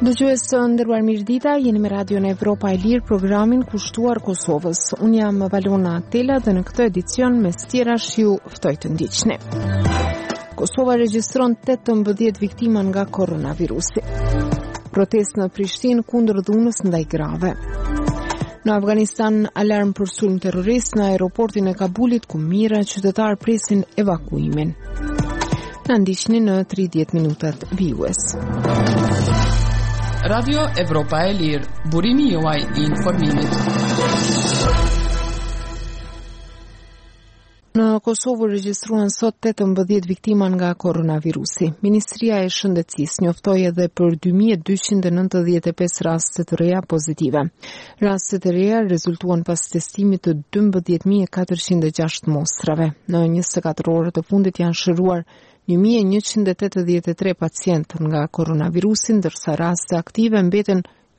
Dëgjues të nderuar, mirëdita, jeni me Radion Evropa e Lirë, programin kushtuar Kosovës. Unë jam Valona Tela dhe në këtë edicion mes tjerash ju ftoj të ndiqni. Kosova regjistron 18 viktima nga koronavirusi. Protestë në Prishtinë kundër dhunës ndaj grave. Në Afganistan, alarm për sulm terrorist në aeroportin e Kabulit, ku mijëra qytetar presin evakuimin. Na ndiqni në 30 minutat vijues. Radio Evropa e Lirë, burimi juaj I informimit. Në Kosovë regjistruan sot 18 viktima nga koronavirusi. Ministria e Shëndetësisë njoftoi edhe për 2295 raste të reja pozitive. Rastet e reja rezultuan pas testimit të 12406 mostrave. Në 24 orët e fundit janë shëruar 1183 pacient nga koronavirusi, ndërsa raste aktive mbeten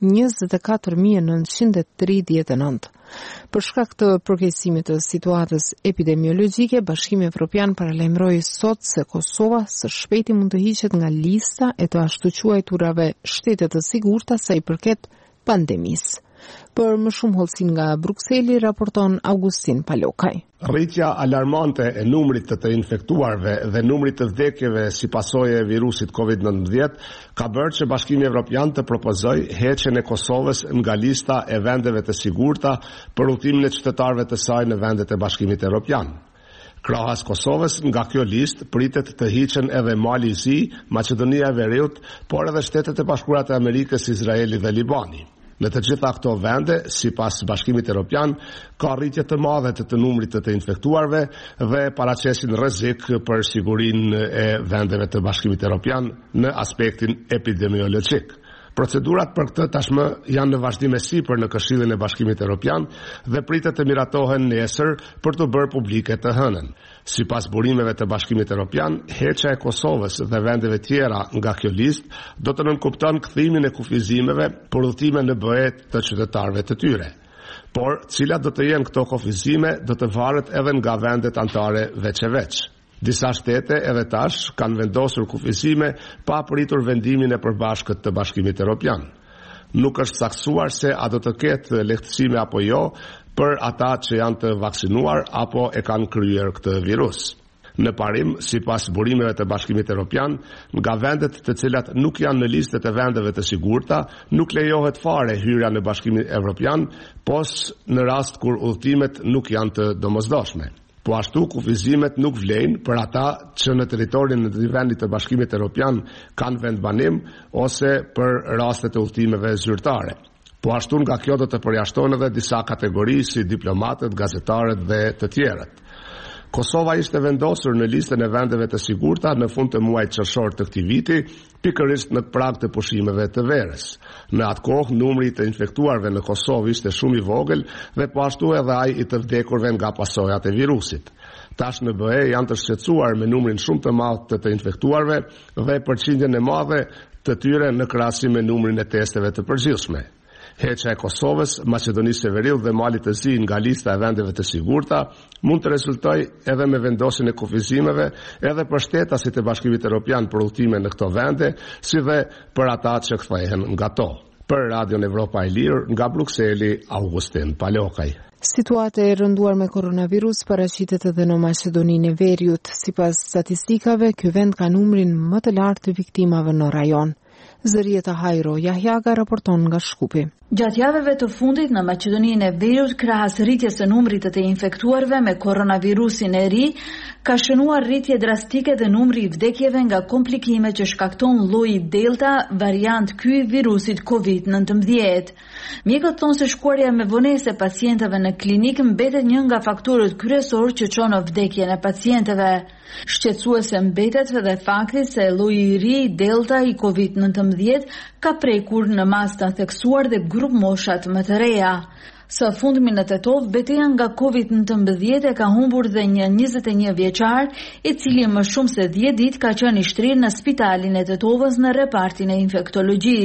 24939. Për shkak të përkeqësimit të situatës epidemiologjike, Bashkimi Evropian paralajmëroi sot se Kosova së shpejti mund të hiqet nga lista e të ashtu quajturave shtete të sigurta sa I përket pandemisë. Për më shumë hollësi nga Brukseli, raporton Augustin Palokaj. Rritja alarmante e numrit të infektuarve dhe numrit të vdekjeve si pasojë e virusit COVID-19 ka bërë që Bashkimi Evropian të propozojë heqjen e Kosovës nga lista e vendeve të sigurta për udhëtimin e qytetarëve të saj në vendet e Bashkimit Evropian. Krahas Kosovës, nga kjo listë pritet të hiqen edhe Mali I Zi, Maqedonia e Veriut, por edhe Shtetet e Bashkuara të Amerikës, Izraeli dhe Libani. Në të gjitha këto vende, sipas Bashkimit Evropian, ka rritje të madhe të numrit të infektuarve dhe paraqesin rrezik për sigurinë e vendeve të Bashkimit Evropian në aspektin epidemiologjik. Procedurat për këtë tashmë janë në vazhdim e sipër në Këshillin e Bashkimit Evropian dhe pritet të miratohen nesër për të bërë publike të hënën. Sipas burimeve të Bashkimit Evropian, heqja e Kosovës dhe vendeve tjera nga kjo listë do të nënkupton kthimin e kufizimeve për udhëtime në BE të qytetarëve të tyre. Por, cilat do të jenë këto kufizime do të varet edhe nga vendet anëtare veç e veç. Disa shtete edhe tash kanë vendosur kufizime pa pritur vendimin e përbashkët të Bashkimit Evropian. Nuk është saktuar se a do të ketë lehtësime apo jo për ata që janë të vaksinuar apo e kanë kryer këtë virus. Në parim, sipas burimeve të Bashkimit Evropian, nga vendet të cilat nuk janë në listet e vendeve të sigurta, nuk lejohet fare hyrja në Bashkimin Evropian, pos në rast kur udhëtimet nuk janë të domosdoshme. Po ashtu kufizimet nuk vlejnë për ata që në territorin e vendit të Bashkimit Evropian kanë vendbanim ose për rastet e udhëtimeve zyrtare. Po ashtu nga kjo do të përjashton edhe disa kategori si diplomatët, gazetarët dhe të tjerët. Kosova ishte vendosur në listën e vendeve të sigurta në fund të muajit qershor të këtij viti, pikërisht në prag të pushimeve të verës. Në atë kohë numri I të infektuarve në Kosovë ishte shumë I vogël dhe po ashtu edhe ai I të vdekurve nga pasojat e virusit. Tash në BE janë të shqetësuar me numrin shumë të madh të infektuarve dhe përqindjen e madhe të tyre në krahasim me numrin e testeve të përgjithshme. Heqja e Kosovës, Maqedonisë së Veriut dhe Malit të Zi nga lista e vendeve të sigurta mund të rezultojë edhe me vendosjen e kufizimeve edhe për shtetasit e Bashkimit Evropian për udhëtime në këto vende, si dhe për ata që kthehen nga to. Për Radion Evropa e Lirë, nga Brukseli, Augustin Palokaj. Situata e rënduar me koronavirus paraqitet edhe në Maqedoninë e Veriut. Sipas statistikave, ky vend ka numrin më të lartë të viktimave në rajon. Zërieta Hajro Jahjaga raporton nga Shkupi. Gjatë javëve të fundit në Maqedoninë e Veriut, krahas rritjes së numrit të infektuarve me koronavirusin e ri, ka shënuar rritje drastike dhe numri I vdekjeve nga komplikime që shkakton lloji Delta, variant ky I virusit COVID-19. Mjekët thonë se shkuarja me vonese pacientëve në klinikë mbetet një nga faktorët kryesorë që çon në vdekjen e pacientëve. Shqetësuese mbetet edhe fakti se lloji I ri Delta I COVID-19 ka prekur në masë të theksuar dhe grup moshat më të reja. Së fundmi në Tetov, betejë nga COVID-19 e ka humbur dhe një 21 vjeçar, I cili më shumë se 10 ditë ka qenë I shtrirë në spitalin e Tetovës në repartin e infektologjisë.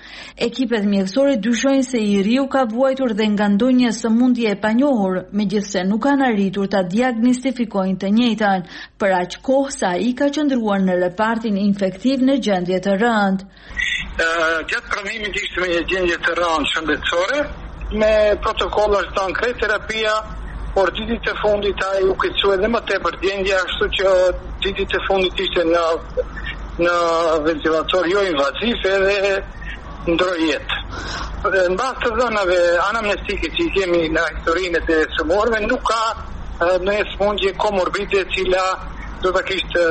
Ekipet mjekësore dyshojnë se i riu ka vuajtur dhe nga ndonjë sëmundje e panjohur, megjithse nuk kanë arritur ta diagnostifikojnë të njëjtën, për aq kohë sa ai ka qëndruar në repartin infektiv në gjendje të rëndë. Gjatë pranimit ishte me një gjendje të rëndë shëndetësore, me protokoll është dhënë krejt terapia, por ditët e fundit ai u keqsua edhe më tepër gjendja, ashtu që ditët e fundit ishte në ventilator jo invaziv edhe ndroi jetë. Në bazë të dhënave anamnestike që i kemi në historinë e sëmurëve, nuk ka në sëmundje komorbide e cila do të kishte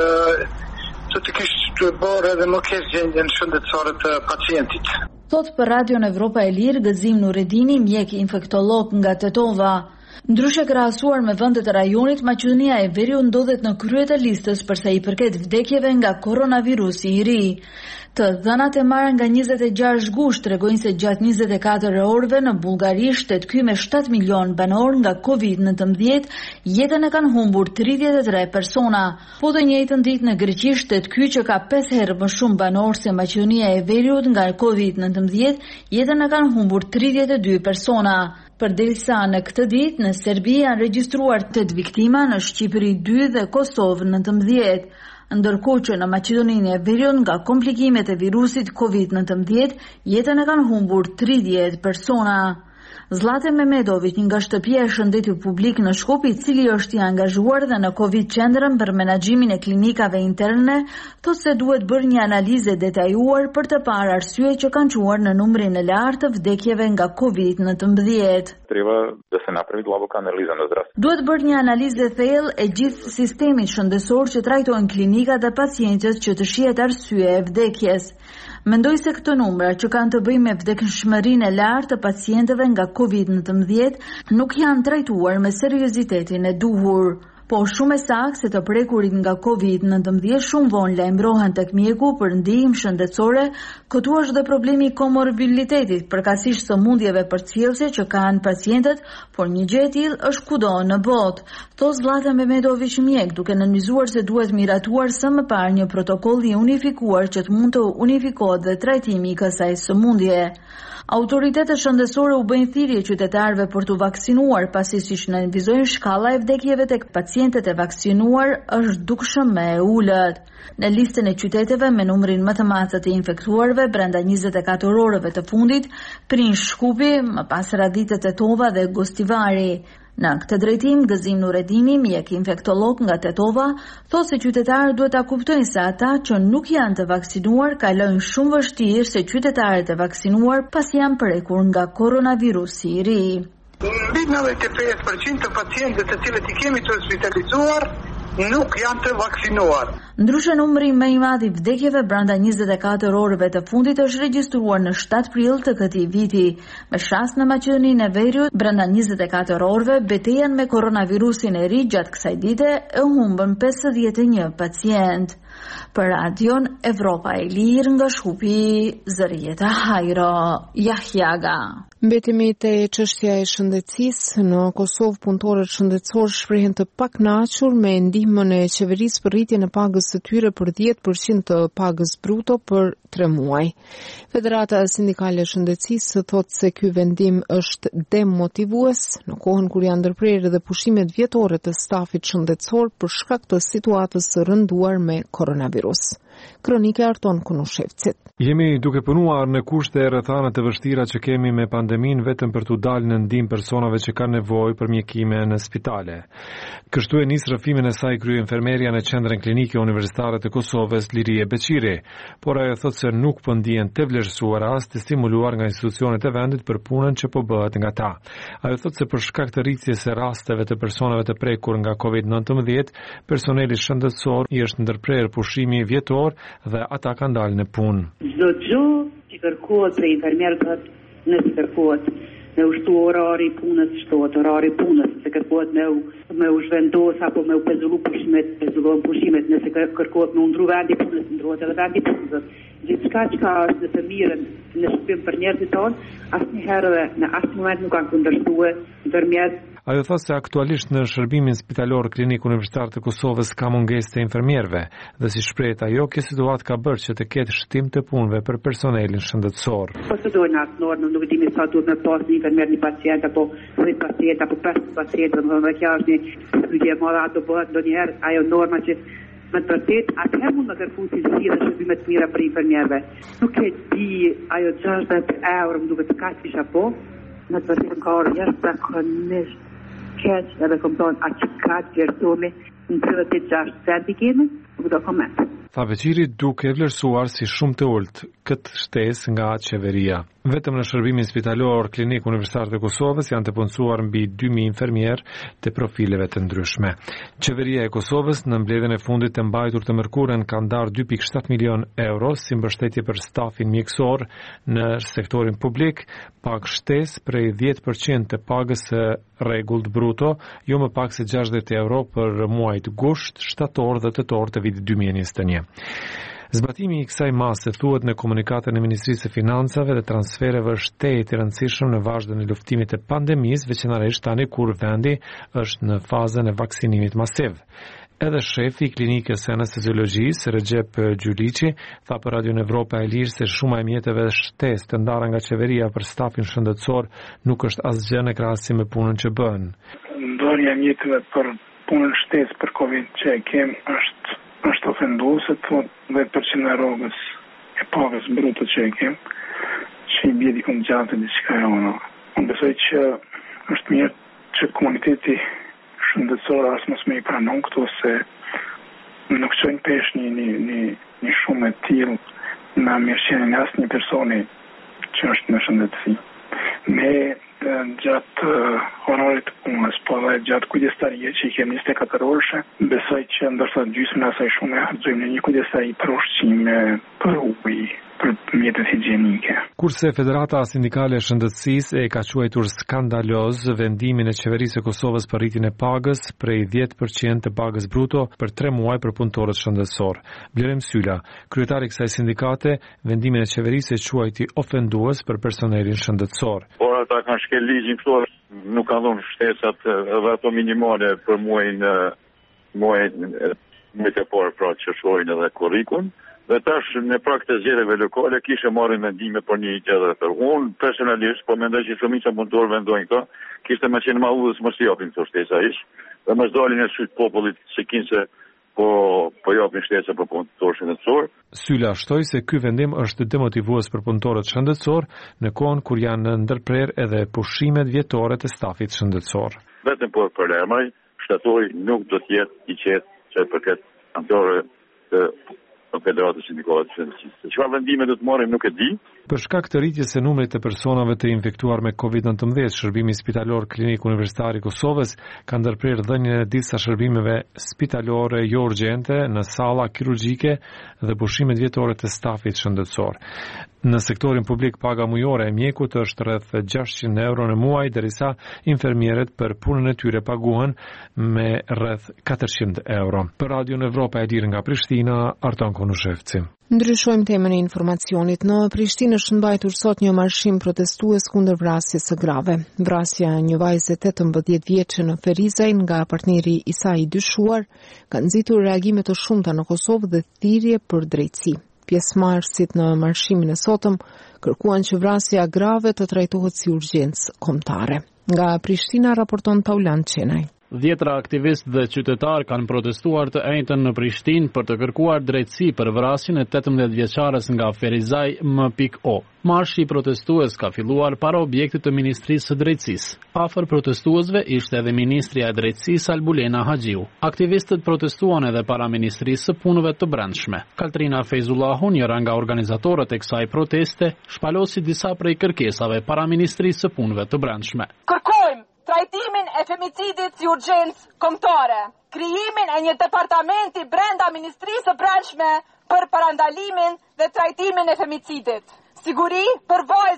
bërë edhe më keq gjendjen shëndetësore të pacientit. Thot për Radion Evropa e Lirë Gëzim Nuredini, mjek infektolog nga Tetova. Ndryshe krahasuar me vendet e rajonit, Maqedonia e Veriut ndodhet në krye të listës për sa i përket vdekjeve nga koronavirusi i ri. Të dhënat e marra nga 26 gusht tregojnë se gjatë 24 orëve në Bullgari, shtet ky me 7 milion banor nga COVID-19, jetën e kanë humbur 33 persona. Po të njëjtën ditë në Greqi, shtet ky që ka 5 herë më shumë banor se Maqedonia e Veriut nga COVID-19, jetën e kanë humbur 32 persona. Përderisa në këtë ditë në Serbi janë regjistruar 8 viktima, në Shqipëri 2 dhe Kosovë 19. Ndërkohë që në Maqedoninë e Veriut nga komplikimet e virusit COVID-19 jetën e kanë humbur 30 persona. Zlate Mehmetović nga shtëpia e shëndetit publik në Shkup, i cili është i angazhuar dhe në Covid qendrën për menaxhimin e klinikave interne, thotë se duhet bërë një analizë detajuar për të parë arsye që kanë çuar në numrin e lartë të vdekjeve nga COVID-19. Duhet bërë një analizë e thellë e gjithë sistemit shëndetësor që trajtojnë klinikat dhe pacientët që të shihet arsye e vdekjes. Mendoj se këto numra që kanë të bëjnë me vdekshmërinë e lartë të pacientëve nga COVID-19 nuk janë trajtuar me seriozitetin e duhur. Po shumë e saktë se të prekurit nga COVID-19 shumë vonë lajmërohen tek mjeku për ndihmë shëndetësore, këtu është dhe problemi i komorbilitetit, përkatësisht sëmundjeve përcjellëse që kanë pacientët, por një gjë e tillë është kudo në botë. Thos Zlata Mehmetović, mjek, duke nënvizuar se duhet miratuar së më parë një protokoll i unifikuar që të mund të unifikohet dhe trajtimi i kësaj sëmundje. Autoritetet shëndetësore u bëjnë thirrje qytetarëve për të vaksinuar, pasi siç nënvizojnë shkalla e vdekjeve tek pacientët e vaksinuar është dukshëm më e ulët. Në listën e qyteteve me numrin më të madh të infektuarve brenda 24 orëve të fundit, prin Shkupi, më pas radhitët Tetova dhe Gostivari. Në këtë drejtim, Gëzim Nuredini, mjek infektolog nga Tetova, thotë se qytetarët duhet ta kuptojnë se ata që nuk janë të vaksinuar kalojnë shumë vështirë se qytetarët e vaksinuar pas janë prekur nga koronavirusi i ri. Mbi 95% të pacientët të cilët i kemi të hospitalizuar nuk janë të vaksinuar. Ndryshe numri më i madh i vdekjeve brenda 24 orëve të fundit është regjistruar në 7 prill të këtij viti. Me shas në Maqedoninë e Veriut, brenda 24 orëve, betejën me koronavirusin e ri gjatë kësaj dite e humbën 51 pacient. Për Radion Evropa e Lirë nga Shkupi, Zërieta Hajro, Jahjaga. Mbetemi te çështja e shëndetësisë. Në Kosovë, punëtorët shëndetësor shprehen të pakënaqur me ndihmën e qeverisë për rritjen e pagës së tyre për 10% të pagës bruto për 3 muaj. Federata Sindikale e Shëndetësisë thotë se ky vendim është demotivues në kohën kur janë ndërprerë edhe pushimet vjetore të stafit shëndetësor për shkak të situatës së rënduar me koronavirus. Kronike Arton Kunushevcit. Jemi duke punuar në kushte rrethana të vështira që kemi me pandemin vetëm për t'u dalë në ndihmë personave që kanë nevojë për mjekime në spitale. Kështu e nis rrëfimin e saj krye infermeria në qendrën klinike universitare të Kosovës, Lirie Beqiri, por ajo thotë se nuk po ndihen të vlerësuara as të stimuluar nga institucionet e vendit për punën që po bëhet nga ta. Ajo thotë se për shkak të rritjes së rasteve të personave të prekur nga COVID-19, personeli shëndetësor i është ndërprerë pushimi vjetor dhe ata kanë dalë në punë. Çdo gjë që kërkohet prej infermierëve, nëse kërkohet me ushtu orari punës, shtohet orari punës, se kërkohet me u zhvendos apo me u pezullu pushimet, pezullohen pushimet, nëse kërkohet me u ndru vendi punës, ndrohet edhe vendi punës. Gjithçka që është në të mirën në shpim për njerëzit tonë, asnjëherë në asnjë moment nuk kanë kundërshtuar ndërmjet. Ajo thosë se aktualisht në shërbimin spitalor klinik universitar të Kosovës ka mungesë të infermierëve dhe si shprehet ajo, kjo situatë ka bërë që të ketë shtim të punëve për personelin shëndetësor. Po të dojnë atë normë, nuk dimi sa duhet me pas një infermier, një pacient, apo 10 pacient, apo 5 pacient, dhe kjo është një studje madhe, ato bëhet ndonjëherë ajo norma që me të vërtet, atëherë mund të kërkuj cilësi dhe shërbime të mira për infermierëve. Nuk e di ajo 60 euro, më duket kaq kisha po, me të vërtet ka orë jashtëzakonisht keq edhe kom thonë a që ka gjertoni në 36 centi kemi, nuk do koment. Tha Veçiri duke vlerësuar si shumë të ulët këtë shtesë nga qeveria. Vetëm në shërbimin spitalor klinik universitar të Kosovës janë të punësuar mbi 2000 infermierë të profileve të ndryshme. Qeveria e Kosovës në mbledhjen e fundit të mbajtur të mërkurën ka ndarë 2.7 milion euro si mbështetje për stafin mjekësor në sektorin publik, pak shtesë prej 10% të pagës së rregullt bruto, jo më pak se 60 euro për muajt gusht, shtator dhe tetor të vitit 2021. Zbatimi i kësaj mase thuhet në komunikatën e Ministrisë së Financave dhe Transfereve është teje i rëndësishëm në vazhdimën e luftimit të pandemisë, veçanërisht tani kur vendi është në fazën e vaksinimit masiv. Edhe shefi i klinikës së anesteziologjisë, Recep Gjyliçi, tha për Radio Evropa e Lirë se shuma e mjeteve shtesë të ndara nga qeveria për stafin shëndetësor nuk është asgjë në krahasim me punën që bën. Ndarja e mjeteve për punën shtesë për Covid që e kem është ofenduese, thot 10% e rrogës e pagës bruto që e kem, që i bje dikon gjatë e diçka e ono. Unë besoj që është mirë që komuniteti shëndetësor as mos me i pranon këto se nuk qojnë pesh një shumë e tillë në mirëqenien e asnjë personi që është në shëndetësi. Me gjatë orarit të punës, po dhe gjatë kujdestarie që i kemi 24 orëshe, besoj që ndërsa gjysmën e asaj shumë e harxojmë në një kujdestari për ushqime, për ujë, për mjetet higjienike. Kurse Federata Sindikale e Shëndetësisë e ka quajtur skandaloz vendimin e qeverisë së Kosovës për rritjen e pagës prej 10% të pagës bruto për 3 muaj për punëtorët shëndetësor. Blerem Syla, kryetari i kësaj sindikate, vendimin e qeverisë e quajti ofendues për personelin shëndetësor. Por ata kanë shkel ligjin këto, nuk kanë dhënë shtesat edhe ato minimale për muajin e parë, pra që shojnë edhe kurrikun. Dhe tash në prag të zgjedhjeve lokale kishe marrë mendime për një gjë tjetër. Unë personalisht po mendoj që shumica punëtorë vendojnë këto, kishte më qenë më udhës mos japin këto shtesa ish, dhe mos dalin e syt popullit se kinse po japin shtesa për punëtorë shëndetësor. Syla shtoi se ky vendim është demotivues për punëtorët shëndetësor në kohën kur janë ndërprer edhe pushimet vjetore të stafit shëndetësor. Vetëm për lajmëri, shtatori nuk do të jetë i qetë që përket antore të Federatës Sindikale të Shëndetësisë. Çfarë vendime do të marrim nuk e di. Për shkak të rritjes së numrit të personave të infektuar me COVID-19, shërbimi spitalor klinik universitar i Kosovës ka ndërprer dhënien e disa shërbimeve spitalore jo urgjente në salla kirurgjike dhe pushimet vjetore të stafit shëndetësor. Në sektorin publik paga mujore e mjekut është rreth 600 euro në muaj, derisa infermierët për punën e tyre paguhen me rreth 400 euro. Për Radio Evropa e Lirë nga Prishtina, Artan Konushevci. Ndryshojmë temën e informacionit. Në Prishtinë është mbajtur sot një marshim protestues kundër vrasjes së grave. Vrasja e një vajze 18 vjeçe në Ferizaj nga partneri i saj i dyshuar ka nxitur reagime të shumta në Kosovë dhe thirrje për drejtësi. Pjesëmarrësit në marshimin e sotëm kërkuan që vrasja grave të trajtohet si urgjencë kombëtare. Nga Prishtina raporton Paulan Çenaj. Dhjetra aktivistë dhe qytetarë kanë protestuar të njëjtën në Prishtinë për të kërkuar drejtësi për vrasjen e 18 vjeçares nga Ferizaj M.O. Marshi protestues ka filluar para objektit të Ministrisë së Drejtësisë. Afër protestuesve ishte edhe Ministrja e Drejtësisë Albulena Haxhiu. Aktivistët protestuan edhe para Ministrisë së Punëve të Brendshme. Kaltrina Fejzullahu, njëra nga organizatorët e kësaj proteste, shpalosi disa prej kërkesave para Ministrisë së Punëve të Brendshme. Kërkojmë trajtimin e femicidit si urgjencë kombëtare, krijimin e një departamenti brenda Ministrisë së Brendshme për parandalimin dhe trajtimin e femicidit, siguri për vajzat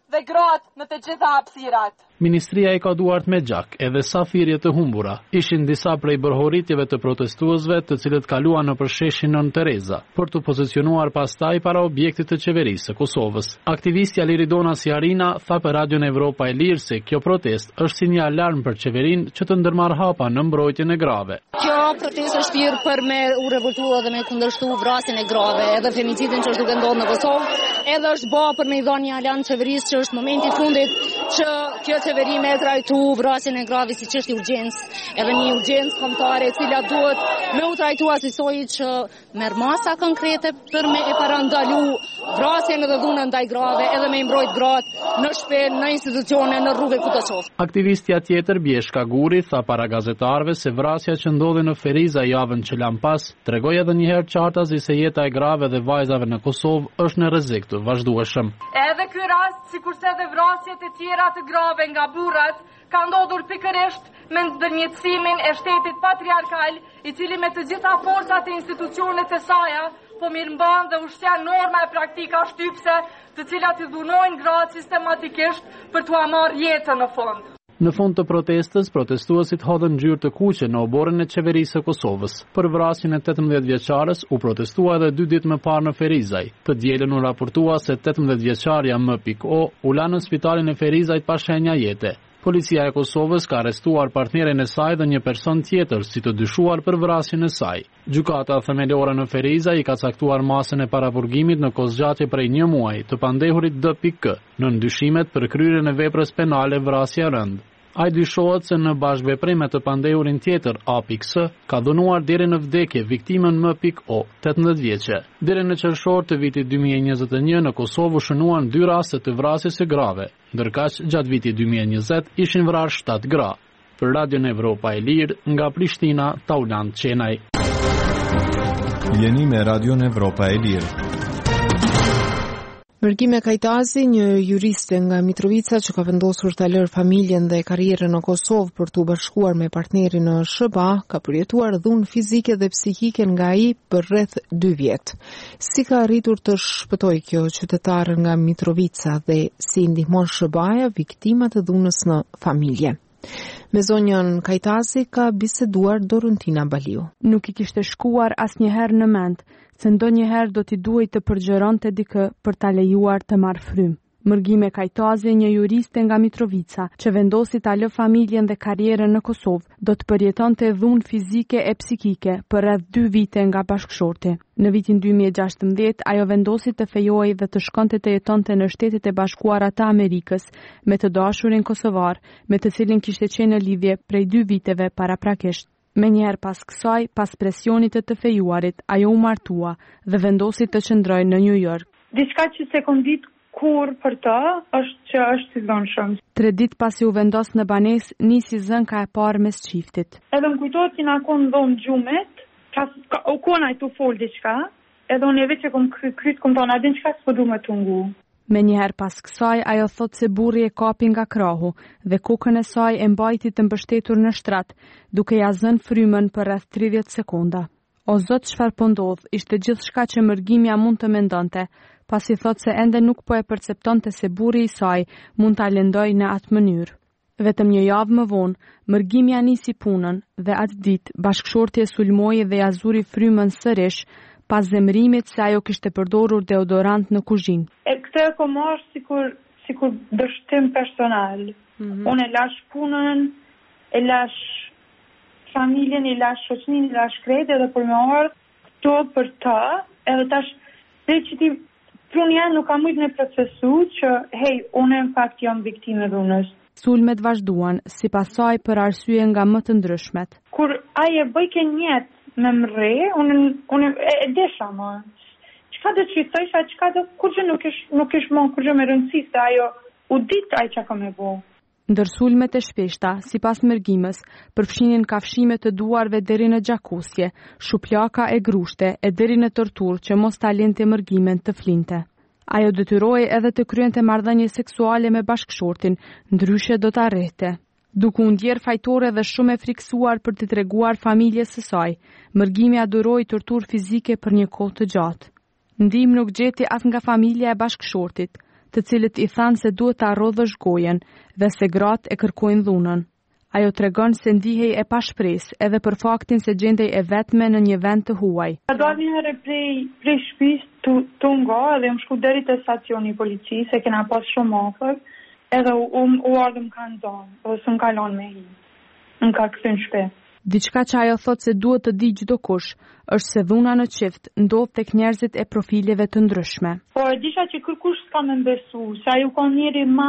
dhe gratë në të gjitha hapësirat. Ministria i ka duart me gjak edhe sa thirrje të humbura. Ishin disa prej bërhoritjeve të protestuesve të cilët kaluan nëpër sheshin Nën Tereza për të pozicionuar pastaj para objektit të qeverisë së Kosovës. Aktivistja Liridona Siarina tha për Radion Evropa e Lirë se kjo protestë është si një alarm për qeverinë që të ndërmarrë hapa në mbrojtjen e grave. Kjo protestë është thirrë për me u revoltuar dhe me kundërshtu vrasjen e grave, edhe femicidin që është duke ndodhur në Kosovë, edhe është bë për me i dhënë një alarm qeverisë që është momenti i fundit që kjo qeveri me trajtu vrasjen e grave si çështje urgjencë, edhe një urgjencë kombëtare e cila duhet me u trajtu asoj që merr masa konkrete për me e parandalu vrasjen edhe dhunën ndaj grave, edhe me i mbrojt gratë në shtëpi, në institucione, në rrugë ku do të qoftë. Aktivistja tjetër Bjeshka Guri tha para gazetarëve se vrasja që ndodhi në Feriza javën që lan pas tregoi edhe një herë qartazi se jeta e grave dhe vajzave në Kosovë është në rrezik të vazhdueshëm. Edhe ky rast, sikurse edhe vrasjet e tjera të grave nga burrat, ka ndodhur pikërisht me ndërmjetësimin e shtetit patriarkal, i cili me të gjitha forcat e institucionet e saja po mirëmban dhe ushtron norma e praktika shtypse, të cilat i dhunojnë gratë sistematikisht për t'u marrë jetën në fund. Në fund të protestës, protestuesit hodhën ngjyrë të kuqe në oborrin e qeverisë së Kosovës. Për vrasjen e 18 vjeçares u protestua edhe 2 ditë më parë në Ferizaj. Të dielën u raportua se 18 vjeçaria M.O u la në spitalin e Ferizajt pa shenja jete. Policia e Kosovës ka arrestuar partnerin e saj dhe një person tjetër si të dyshuar për vrasjen e saj. Gjykata themelore në Ferizaj i ka caktuar masën e paraburgimit në kozgjatje prej 1 muaji të pandehurit D.K. në ndyshimet për kryerjen e veprës penale vrasja rënd. Ai dyshohet se në bashkëveprim me të pandehurin tjetër A.S. ka dhunuar deri në vdekje viktimën M.O, 18 vjeçe. Deri në qershor të vitit 2021 në Kosovë u shënuan 2 raste të vrasjes së grave, ndërkaq gjatë vitit 2020 ishin vrarë 7 gra. Për Radion Evropa e Lirë, nga Prishtina, Taulant Qenaj. Jeni me Radion Evropa e Lirë. Mërgime Kajtazi, një juriste nga Mitrovica që ka vendosur të lërë familjen dhe karrierën në Kosovë për të bashkuar me partnerin në SBA, ka përjetuar dhunë fizike dhe psikike nga ai për rreth 2 vjet. Si ka arritur të shpëtoj kjo qytetarë nga Mitrovica dhe si ndihmon SBA-ja viktimat e dhunës në familje? Me zonjën Kajtazi ka biseduar Dorontina Baliu. Nuk i kishte shkuar asnjëherë në mend se ndonjëherë do t'i duhej të përgjëronte dikë për ta lejuar të marrë frymë. Mërgime Kajtazi, një juriste nga Mitrovica, që vendosi ta lë familjen dhe karrierën në Kosovë, do të përjetonte dhunë fizike e psikike për rreth 2 vite nga bashkëshorti. Në vitin 2016, ajo vendosi të fejojë dhe të shkonte të jetonte në Shtetet e Bashkuara të Amerikës me të dashurin kosovar, me të cilin kishte qenë në lidhje prej 2 viteve paraprakisht. Me njëherë pas kësaj, pas presionit të fejuarit, ajo u martua dhe vendosi të qëndrojë në New York. Diçka që se kom ditë kur për të është që është i dhunshëm. 3 ditë pasi u vendos në banesë, nisi zënka e parë mes çiftit. Edhe më kujtohet që na kon dhon xhumet, u kona i tu fol diçka, edhe unë vetë që kom kryt kom thonë, a din çka s'po du me tungu. Me njëherë pas kësaj, ajo thot se burri e kapi nga krahu dhe kokën e saj e mbajti të mbështetur në shtrat, duke ja zënë frymën për rreth 30 sekonda. O zot, çfarë po ndodh? Ishte gjithçka që mërgimja mund të mendonte, pasi thot se ende nuk po e perceptonte se burri i saj mund ta lëndoj në atë mënyrë. Vetëm një javë më vonë, mërgimja nisi punën dhe atë ditë bashkëshorti e sulmoi dhe ja zuri frymën sërish, pas zemrimit se ajo kishte përdorur deodorant në kuzhinë. Këtë e kom marrë sikur dështim personal. Unë e lash punën, e lash familjen, e lash shoqërinë, e lash krejt edhe për me ardhë këto për të, edhe tash dhe që ti prun janë nuk ka mujtë në procesu që hej, unë në fakt jam viktime dhunës. Sulmet vazhduan, si pasaj për arsye nga më të ndryshmet. Kur aje bëjke njetë me mre, unë e desha më. Qka dhe që i thësha, qka dhe kur gjë nuk ish më, kur gjë me rëndësi, se ajo u ditë aj që ka me bo. Ndër sulmet e shpeshta, si pas mërgimës, përfshinin kafshime të duarve deri në gjakusje, shuplaka e grushte e deri në tortur që mos ta lente mërgimen të flinte. Ajo detyroi edhe të kryente marrëdhënie seksuale me bashkëshortin, ndryshe do ta rrehte. Duke u ndjer fajtore dhe shumë e friksuar për të treguar familjes së saj, mërgimi adhuroi tortur fizike për një kohë të gjatë. Ndihmë nuk gjeti as nga familja e bashkëshortit, të cilët i thanë se duhet ta arrodhësh gojen dhe se gratë e kërkojnë dhunën. Ajo tregon se ndihej e pashpresë edhe për faktin se gjendej e vetme në një vend të huaj. Dal një herë prej shtëpisë tungo edhe më shku deri te stacioni i policisë, se kena pas shumë afër, edhe u ardhëm kanë zonë, ose s'm kalon me hi. Më ka kthyn shpejt. Diçka që ajo thot se duhet të di çdo kush, është se dhuna në qift ndodh tek njerëzit e profileve të ndryshme. Po e disha që kërkush s'ka me besu, se ajo ka njeri ma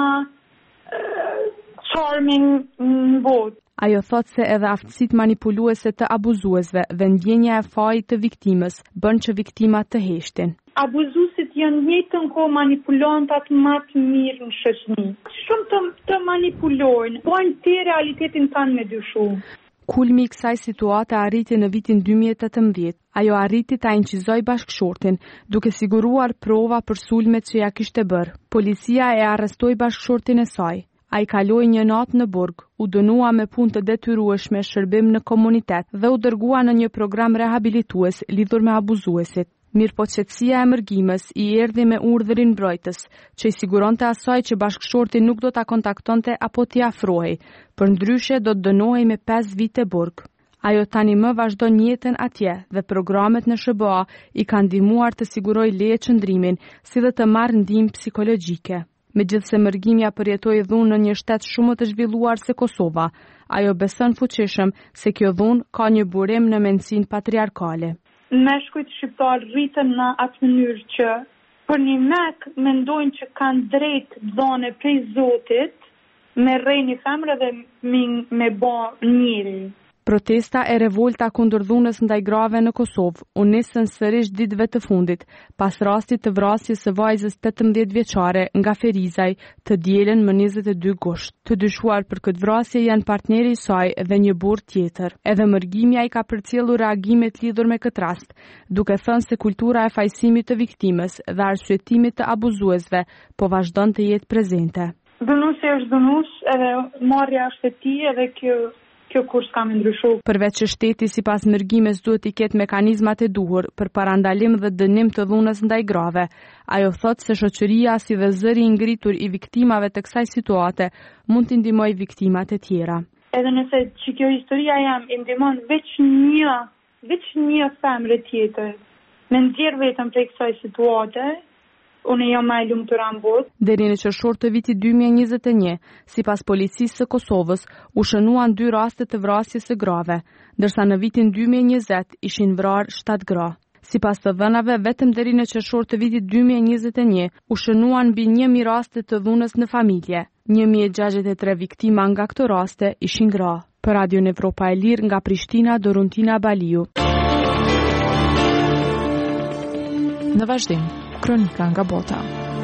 charming në botë. Ajo thot se edhe aftësitë manipuluese të abuzuesve dhe ndjenja e fajit të viktimës bën që viktimat të heshtin. Abuzuesit janë njëjtën kohë manipulantat më të mirë në shoqëri. Shumë të manipulojnë, bojnë të realitetin tanë me dyshu. Kulmi i kësaj situate arriti në vitin 2018. Ajo arriti ta inqizoj bashkëshortin, duke siguruar prova për sulmet që ja kishte bërë. Policia e arrestoi bashkëshortin e saj. Ai kaloi një natë në burg, u dënua me punë të detyrueshme shërbim në komunitet dhe u dërgua në një program rehabilitues lidhur me abuzuesit. Mirëpo qetësia e mërgimës i erdhi me urdhërin mbrojtës, që i siguronte asaj që bashkëshorti nuk do ta kontaktonte apo t'i afrohej, përndryshe do të dënohej me 5 vite burg. Ajo tani më vazhdon jetën atje dhe programet në SBA i kanë ndihmuar të sigurojë leje qëndrimin, si dhe të marrë ndihmë psikologjike. Megjithse mërgimja përjetoi dhunë në një shtet shumë të zhvilluar se Kosova, ajo beson fuqishëm se kjo dhunë ka një burim në mendsinë patriarkale. Meshkujt shqiptar rritën në atë mënyrë që për një mek mendojnë që kanë drejt dhone prej Zotit me rrejnë femre dhe me bo njëri. Protesta e revolta kundër dhunës ndaj grave në Kosovë u nisën sërish ditëve të fundit, pas rastit të vrasjes së vajzës 18 vjeçare nga Ferizaj të dielën më 22 gusht. Të dyshuar për këtë vrasje janë partneri i saj dhe një burr tjetër. Edhe mërgimja i ka përcjellur reagimet lidhur me këtë rast, duke thënë se kultura e fajsimit të viktimës dhe arsyetimit të abuzuesve po vazhdon të jetë prezente. Dënuesi është dënues, edhe marrja është e tij, edhe kjo kurs ka më ndryshu. Përveç që shteti sipas mërgimes duhet i ketë mekanizmat e duhur për parandalim dhe dënim të dhunës ndaj grave, ajo thot se shoqëria si dhe zëri i ngritur i viktimave të kësaj situate mund të ndihmojë viktimat e tjera. Edhe nëse që kjo historia jam i ndihmon veç një femre tjetër, me nxjerr vetëm prej kësaj situate, unë jam më e lumtur në botë. Deri në qershor të vitit 2021, sipas policisë së Kosovës, u shënuan 2 raste të vrasjes së grave, ndërsa në vitin 2020 ishin vrarë 7 gra. Sipas të dhënave, vetëm deri në qershor të vitit 2021 u shënuan mbi 1000 raste të dhunës në familje. 1063 viktima nga këto raste ishin gra. Për Radio Evropa e Lirë nga Prishtina, Doruntina Baliu. Në vazhdim, kronika nga bota.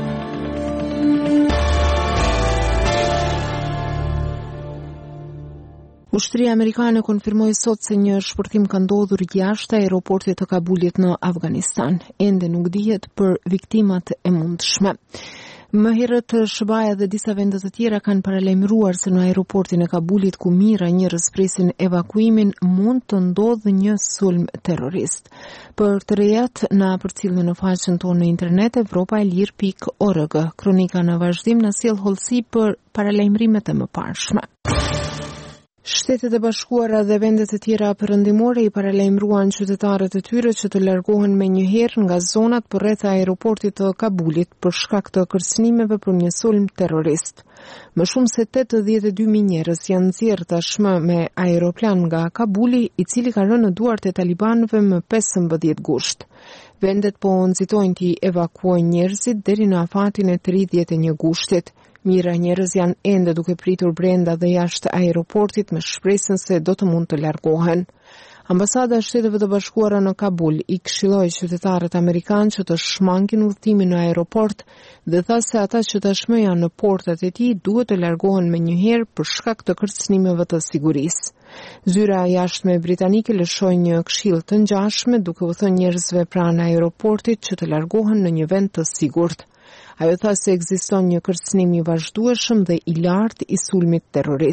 Ushtria amerikane konfirmoi sot se një shpërthim ka ndodhur jashtë aeroportit të Kabulit në Afganistan. Ende nuk dihet për viktimat e mundshme. Më herët SBA dhe disa vende të tjera kanë paralajmëruar se në aeroportin e Kabulit, ku mijëra njerëz presin evakuimin, mund të ndodhë një sulm terrorist. Për të rejat na përcjellni në faqen tonë në internet evropaelir.org. Kronika në vazhdim na sjell hollësi për paralajmërimet e mëparshme. Shtetet e Bashkuara dhe vendet e tjera perëndimore i paralajmëruan qytetarët e tyre që të largohen menjëherë nga zonat përreth aeroportit të Kabulit për shkak të kërcënimeve për një sulm terrorist. Më shumë se 82.000 njerëz janë nxjerrë tashmë me aeroplan nga Kabuli, i cili ka rënë në duart e talibanëve më 15 gusht. Vendet po nxitojnë të evakuojnë njerëzit deri në afatin e 31 gushtit. Mira njerëz janë ende duke pritur brenda dhe jashtë aeroportit me shpresën se do të mund të largohen. Ambasada e Shteteve të Bashkuara në Kabul i këshilloi qytetarët amerikanë që të shmangin udhëtimin në aeroport dhe tha se ata që tashmë janë në portat e tij duhet të largohen menjëherë për shkak të kërcënimeve të sigurisë. Zyra jashtme britanike lëshoi një këshill të ngjashme duke u thënë njerëzve pranë aeroportit që të largohen në një vend të sigurt. Ajo tha se ekziston një kërcënim i vazhdueshëm dhe i lartë i sulmit terrorist.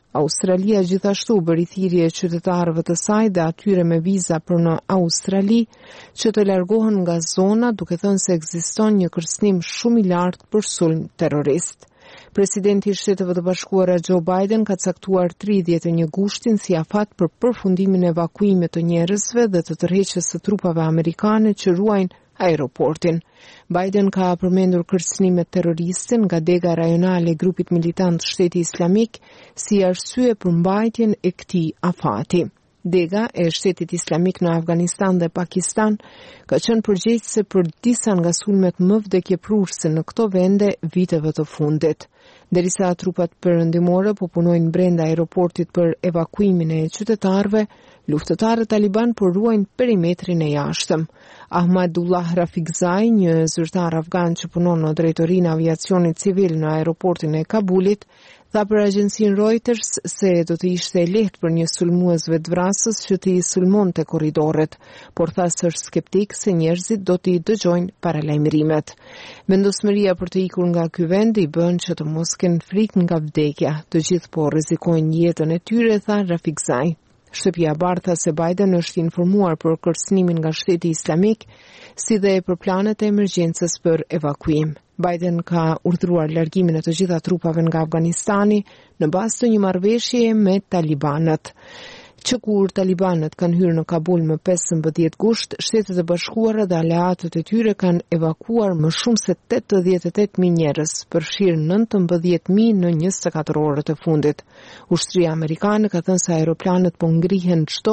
Australia gjithashtu bëri thirrje qytetarëve të saj dhe atyre me viza për në Australi që të largohen nga zona, duke thënë se ekziston një kërcënim shumë i lartë për sulm terrorist. Presidenti i Shteteve të Bashkuara Joe Biden ka caktuar 31 gushtin si afat për përfundimin e evakuimit të njerëzve dhe të tërheqjes së trupave amerikane që ruajnë aeroportin. Biden ka përmendur kërcënimet terroriste nga dega rajonale e grupit militant Shteti Islamik si arsye për mbajtjen e këtij afati. Dega e Shtetit Islamik në Afganistan dhe Pakistan ka qenë përgjegjëse për disa nga sulmet më vdekjeprurëse në këto vende viteve të fundit. Derisa trupat perëndimore po punojnë brenda aeroportit për evakuimin e qytetarëve, luftëtarët taliban po ruajnë perimetrin e jashtëm. Ahmadullah Rafiqzai, një zyrtar afgan që punon në drejtorinë e aviacionit civil në aeroportin e Kabulit, tha për agjencinë Reuters se do të ishte lehtë për një sulmues vetvrasës që të i sulmonte korridoret, por tha se është skeptik se njerëzit do të i dëgjojnë paralajmërimet. Vendosmëria për të ikur nga ky vend i bën që të mos kenë frikë nga vdekja, të gjithë po rrezikojnë jetën e tyre, tha Rafiqzai. Shtëpia Bardha se Biden është informuar për kërcënimin nga Shteti Islamik, si dhe për planet e emergjencës për evakuim. Biden ka urdhëruar largimin e të gjitha trupave nga Afganistani në bazë të një marrëveshjeje me talibanët. Që kur talibanët kanë hyrë në Kabul më 15 gusht, Shtetet e Bashkuara dhe aleatët e tyre kanë evakuar më shumë se 88.000 njerëz, përfshirë 19.000 në 24 orët e fundit. Ushtria amerikane ka thënë se aeroplanet po ngrihen çdo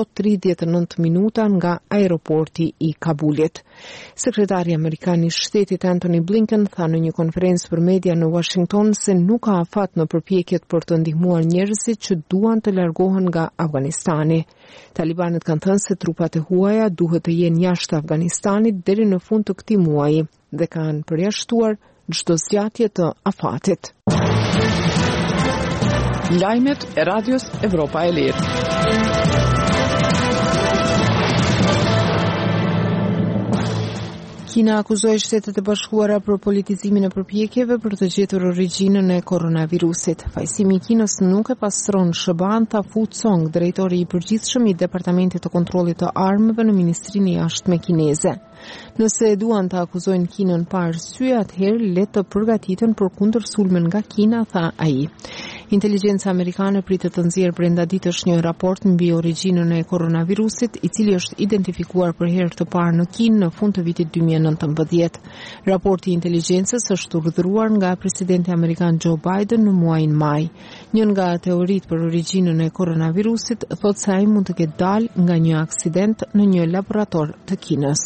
39 minuta nga aeroporti i Kabulit. Sekretari amerikan i Shtetit Antony Blinken tha në një konferencë për media në Washington se nuk ka afat në përpjekjet për të ndihmuar njerëzit që duan të largohen nga Afganistani. Talibanët kanë thënë se trupat e huaja duhet të jenë jashtë Afganistanit deri në fund të këtij muaji dhe kanë përjashtuar çdo zgjatje të afatit. Lajmet e Radios Evropa e Lirë. Kina akuzoi Shtetet e Bashkuara për politizimin e përpjekjeve për të gjetur origjinën e koronavirusit. Fajsimi i Kinës nuk e pastron SBA, tha Fu Cong, drejtori i përgjithshëm i Departamentit të Kontrollit të Armëve në Ministrinë e Jashtme kineze. Nëse duan të akuzojnë Kinën pa arsye, atëherë le të përgatiten për kundër sulmen nga Kina, tha ai. Inteligjenca amerikane pritet të nxjerrë brenda ditësh një raport mbi origjinën e koronavirusit, i cili është identifikuar për herë të parë në Kinë në fund të vitit 2019. Raporti i inteligjencës është urdhëruar nga presidenti amerikan Joe Biden në muajin maj. Një nga teoritë për origjinën e koronavirusit thotë se ai mund të ketë dalë nga një aksident në një laborator të Kinës.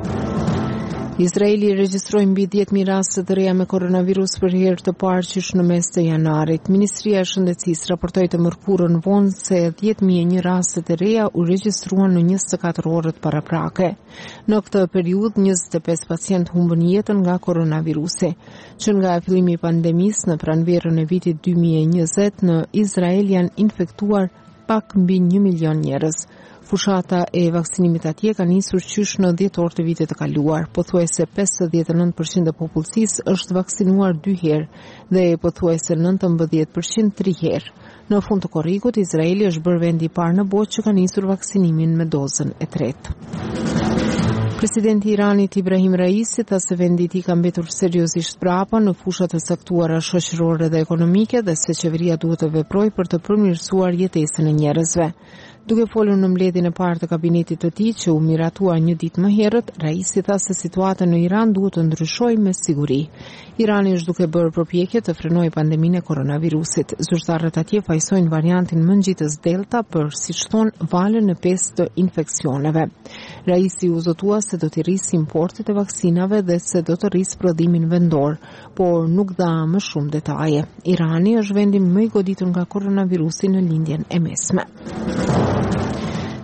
Izraeli regjistroi mbi 10.000 raste të reja me koronavirus për herë të parë qysh në mes të janarit. Ministria e Shëndetësisë raportoi të mërkurën vonë se 10.001 raste të reja u regjistruan në 24 orët paraprake. Në këtë periudhë 25 pacient humbën jetën nga koronavirusi. Që nga fillimi i pandemisë në pranverën e vitit 2020 në Izrael janë infektuar pak mbi 1 milion njerëz. Fushata e vaksinimit atje ka nisur qysh në dhjetor të vitit të kaluar. Pothuajse 59% e popullsisë është vaksinuar 2 herë dhe pothuajse 19% 3 herë. Në fund të korrikut, Izraeli është bërë vendi i parë në botë që ka nisur vaksinimin me dozën e tretë. Presidenti i Iranit Ibrahim Raisi tha se vendi i tij ka mbetur seriozisht brapa në fushat e caktuara shoqërore dhe ekonomike dhe se qeveria duhet të veprojë për të përmirësuar jetesën e njerëzve. Duke folur në mbledhjen e parë të kabinetit të tij që u miratua një ditë më herët, Raisi tha se situata në Iran duhet të ndryshojë me siguri. Irani është duke bërë përpjekje të frenojë pandeminë e koronavirusit. Zyrtarët atje fajsojnë variantin më ngjitës Delta për, siç thonë, valën e 5 të infeksioneve. Raisi u zotua se do të rrisë importet e vaksinave dhe se do të rrisë prodhimin vendor, por nuk dha më shumë detaje. Irani është vendi më i goditur nga koronavirusi në lindjen e mesme.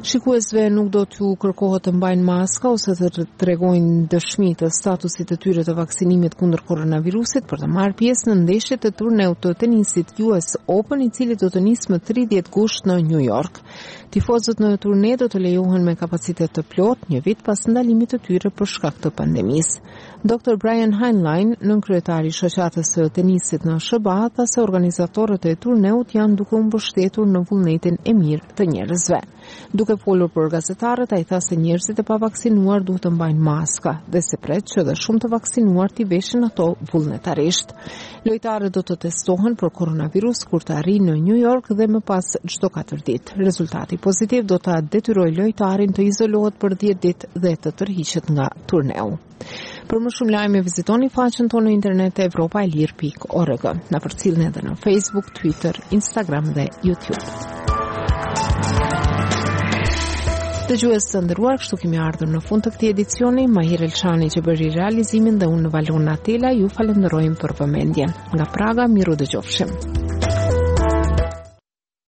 Shikuesve nuk do t'u kërkohet të mbajnë maska ose të tregojnë dëshmi të statusit të tyre të vaksinimit kundër koronavirusit për të marrë pjesë në ndeshjet të turneut të tenisit US Open, i cili do të nisë më 30 gusht në New York. Tifozët në turne do të lejohen me kapacitet të plot një vit pas ndalimit të tyre për shkak të pandemisë. Dr. Brian Heinlein, nënkryetari i shoqatës së tenisit në SBA, tha se organizatorët e turneut janë duke u mbështetur në vullnetin e mirë të njerëzve. Duke folur për gazetarët, ai tha se njerëzit e pavaksinuar duhet të mbajnë maska dhe se pret që dhe shumë të vaksinuar t'i veshin ato vullnetarisht. Lojtarët do të testohen për koronavirus kur të arrijnë në New York dhe më pas çdo 4 ditë. Rezultati pozitiv do ta detyrojë lojtarin të izolohet për 10 ditë dhe të tërhiqet nga turneu. Për më shumë lajme vizitoni faqen tonë në internet evropaelir.org. Na përcjellni edhe në Facebook, Twitter, Instagram dhe YouTube. Dëgjues të nderuar, kështu kemi ardhur në fund të këtij edicioni. Mahir Elçani që bëri realizimin dhe unë Valona Tela ju falenderojmë për vëmendjen. Nga Praga, miru dëgjofshim.